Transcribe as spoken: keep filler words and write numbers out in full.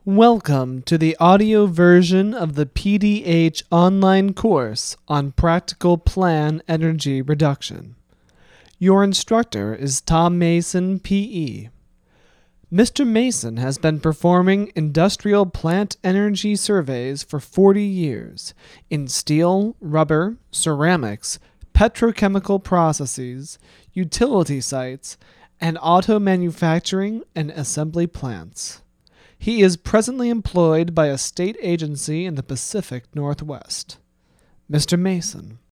Welcome to the audio version of the P D H online course on Practical Plan Energy Reduction. Your instructor is Tom Mason, P E. Mister Mason has been performing industrial plant energy surveys for forty years in steel, rubber, ceramics, petrochemical processes, utility sites, and auto manufacturing and assembly plants. He is presently employed by a state agency in the Pacific Northwest. Mister Mason.